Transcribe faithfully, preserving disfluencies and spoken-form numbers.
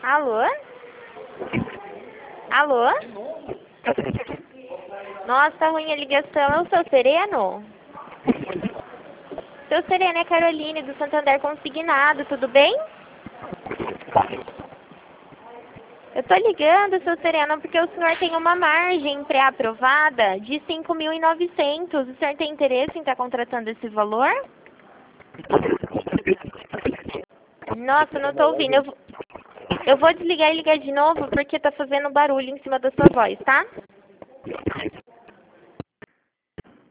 Alô? Alô? Nossa, tá ruim a ligação. É o seu Sereno? Seu Sereno, é Caroline do Santander Consignado, tudo bem? Eu tô ligando, seu Sereno, porque o senhor tem uma margem pré-aprovada de cinco mil e novecentos. O senhor tem interesse em estar contratando esse valor? Nossa, não tô ouvindo. Eu, vou- eu vou desligar e ligar de novo porque tá fazendo barulho em cima da sua voz, tá?